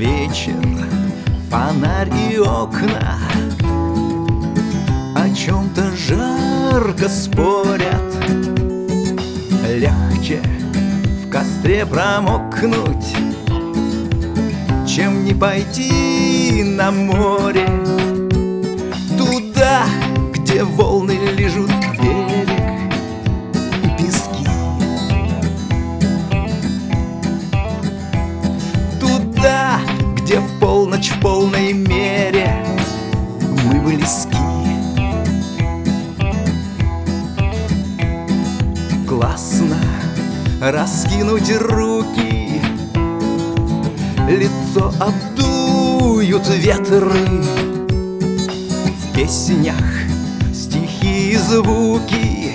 вечер, фонарь и окна о чем-то жарко спорят. Легче в костре промокнуть, чем не пойти на море, туда, где волны лижут берег и пески, туда, где в полночь в полной мере мы близки. Классно раскинуть руки, лицо обдуют ветры, в песнях стихи и звуки,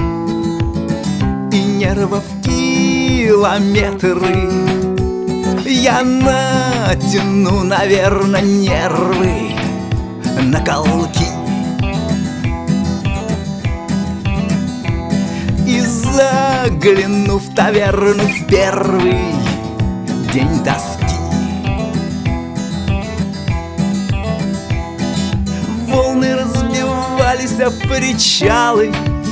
и нервов километры. Я натяну, наверно, нервы на колки и загляну в таверну в первый день тоски. Волны разбивались о причалы,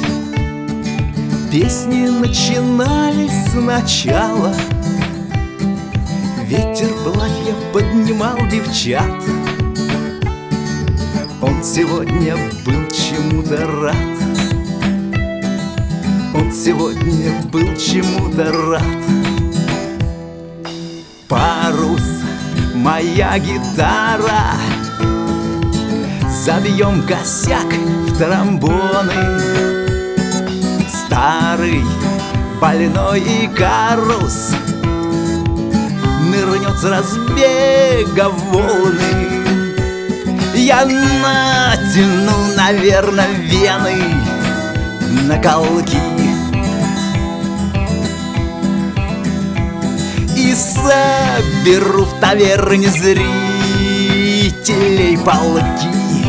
песни начинались сначала. Ветер платья поднимал девчат, он сегодня был чему-то рад. Он сегодня был чему-то рад. Парус, моя гитара, забьем косяк в тромбоны. Старый больной Икарус нырнет с разбега в волны. Я натяну, наверно, вены на колки и соберу в таверне зрителей полки.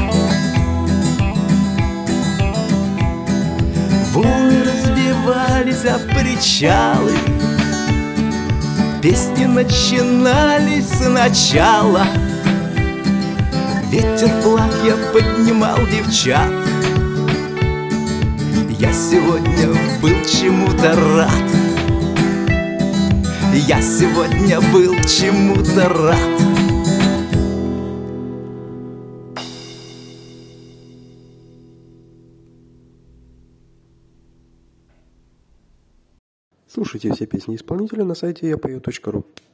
Волны разбивались о причалы, песни начинались сначала. Ветер платья поднимал девчат, я сегодня был чему-то рад. Я сегодня был чему-то рад. Слушайте все песни исполнителя на сайте yapою.ru.